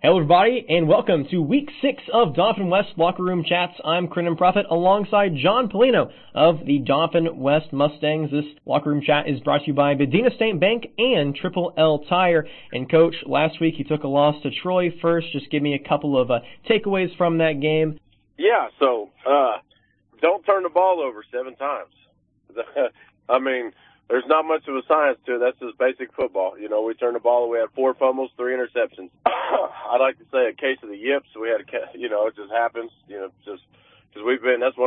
Hello, everybody, and welcome to Week 6 of Doniphan West Locker Room Chats. I'm Crinan Profit alongside John Polino of the Doniphan West Mustangs. This Locker Room Chat is brought to you by Medina State Bank and Triple L Tire. And, Coach, last week you took a loss to Troy. First, just give me a couple of takeaways from that game. Yeah, so don't turn the ball over 7 times. I mean, there's not much of a science to it. That's just basic football. You know, we turned the ball. We had 4 fumbles, 3 interceptions. I'd like to say a case of the yips. We had it just happens. Just because that's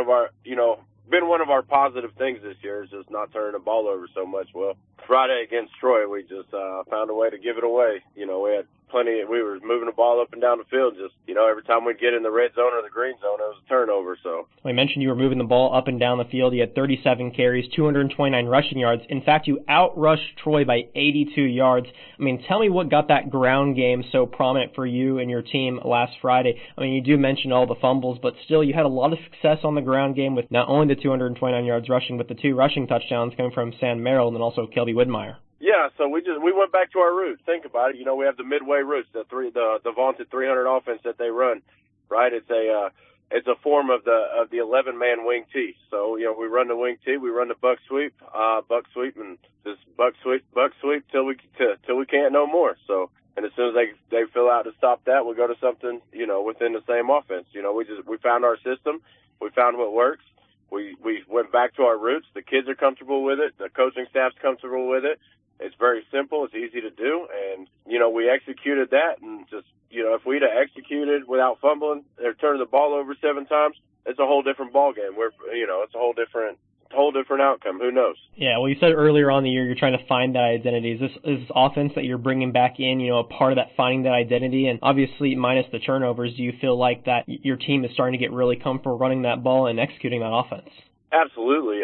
been one of our positive things this year is just not turning the ball over so much. Well, Friday against Troy, we just found a way to give it away. We had we were moving the ball up and down the field. Just, every time we'd get in the red zone or the green zone, it was a turnover. So I mentioned you were moving the ball up and down the field. You had 37 carries, 229 rushing yards. In fact, you outrushed Troy by 82 yards. I mean, tell me what got that ground game so prominent for you and your team last Friday. I mean, you do mention all the fumbles, but still you had a lot of success on the ground game with not only the 229 yards rushing, but the 2 rushing touchdowns coming from Sam Merrill and then also Kelby Widmeyer. Yeah, so we went back to our roots. Think about it. We have the midway roots, the vaunted 300 offense that they run, right? It's a form of the 11-man wing T. So we run the wing T, we run the buck sweep, and just buck sweep till we can't no more. So, and as soon as they fill out to stop that, we go to something within the same offense. We found our system, we found what works. We went back to our roots. The kids are comfortable with it. The coaching staff's comfortable with it. It's very simple. It's easy to do. And, we executed that. And just, if we'd have executed without fumbling or turning the ball over 7 times, it's a whole different ballgame. It's a whole different outcome. Who knows? Yeah, well, you said earlier on in the year you're trying to find that identity. Is this offense that you're bringing back in, a part of that finding that identity? And obviously, minus the turnovers, do you feel like that your team is starting to get really comfortable running that ball and executing that offense? Absolutely.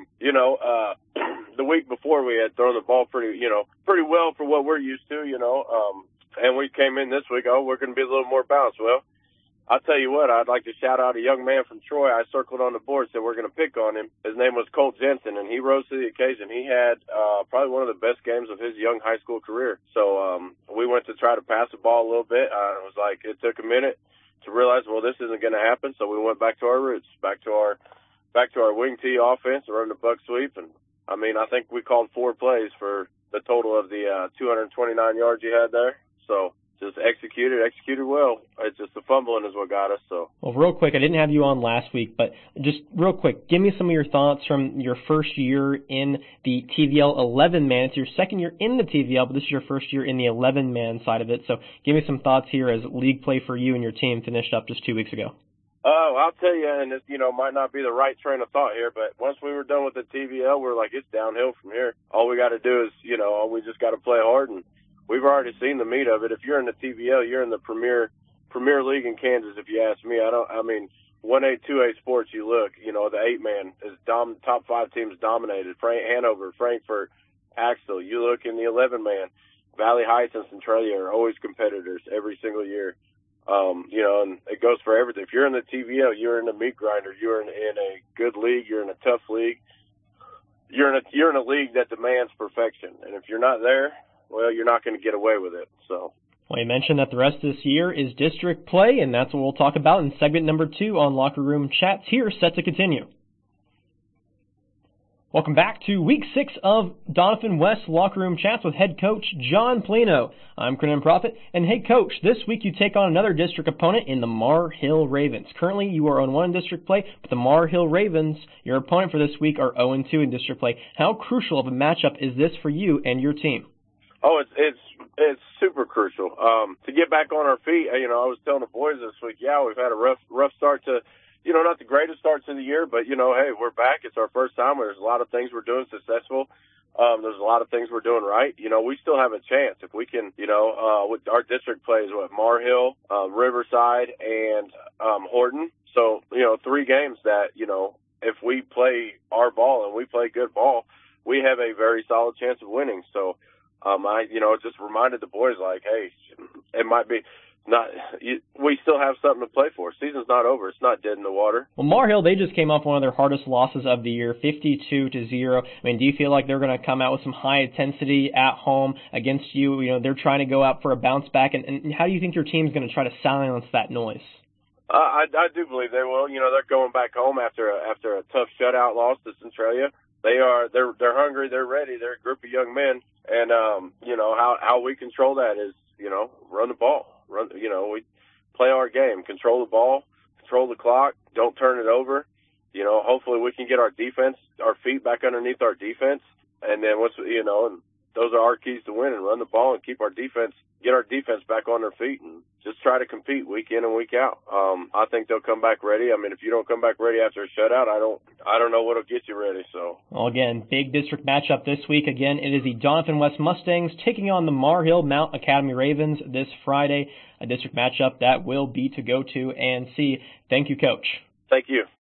The week before we had thrown the ball pretty well for what we're used to, and we came in this week, we're going to be a little more balanced. Well, I'll tell you what, I'd like to shout out a young man from Troy. I circled on the board, said we're going to pick on him. His name was Colt Jensen, and he rose to the occasion. He had probably one of the best games of his young high school career. So we went to try to pass the ball a little bit. It took a minute to realize, well, this isn't going to happen. So we went back to our roots, back to our wing T offense, run the buck sweep. And, I think we called 4 plays for the total of the 229 yards you had there. So just executed well. It's just the fumbling is what got us. So. Well, real quick, I didn't have you on last week, but just real quick, give me some of your thoughts from your first year in the TVL 11-man. It's your second year in the TVL, but this is your first year in the 11-man side of it. So give me some thoughts here as league play for you and your team finished up just 2 weeks ago. Oh, I'll tell you, and this, might not be the right train of thought here, but once we were done with the TVL, we're like, it's downhill from here. All we got to do is, we just got to play hard, and we've already seen the meat of it. If you're in the TVL, you're in the premier league in Kansas, if you ask me. 1A, 2A sports, you look, the 8-man is top 5 teams dominated. Hanover, Frankfort, Axtell. You look in the 11-man, Valley Heights and Centralia are always competitors every single year. And it goes for everything. If you're in the TVL, you're in the meat grinder. You're in a good league. You're in a tough league. You're in a league that demands perfection. And if you're not there, well, you're not going to get away with it. So. Well, you mentioned that the rest of this year is district play, and that's what we'll talk about in segment number 2 on Locker Room Chats here, set to continue. Welcome back to Week 6 of Doniphan West Locker Room Chats with head coach John Polino. I'm Crinan Profit, and hey coach, this week you take on another district opponent in the Mar Hill Ravens. Currently you are on 1 district play, but the Mar Hill Ravens, your opponent for this week, are 0-2 in district play. How crucial of a matchup is this for you and your team? Oh, it's super crucial. To get back on our feet, I was telling the boys this week, we've had a rough start to, not the greatest starts in the year, but, hey, we're back. It's our first time. There's a lot of things we're doing successful. There's a lot of things we're doing right. We still have a chance if we can, with our district plays, Mar Hill, Riverside, and Horton. So, 3 games that, if we play our ball and we play good ball, we have a very solid chance of winning. So, I just reminded the boys, like, hey, it might be we still have something to play for. Season's not over. It's not dead in the water. Well, Mar Hill, they just came off one of their hardest losses of the year, 52-0. I mean, do you feel like they're going to come out with some high intensity at home against you? You know, they're trying to go out for a bounce back, and how do you think your team's going to try to silence that noise? I do believe they will. You know, they're going back home after a tough shutout loss to Centralia. They're hungry. They're ready. They're a group of young men, and you know how we control that is, you know, run the ball. We play our game, control the ball, control the clock, don't turn it over. You know, hopefully we can get our feet back underneath our defense, and then and those are our keys to win, and run the ball and get our defense back on their feet and just try to compete week in and week out. I think they'll come back ready. I mean, if you don't come back ready after a shutout, I don't know what'll get you ready. So, well, again, big district matchup this week. Again, it is the Doniphan West Mustangs taking on the Mar Hill Mount Academy Ravens this Friday. A district matchup that will be to go to and see. Thank you, Coach. Thank you.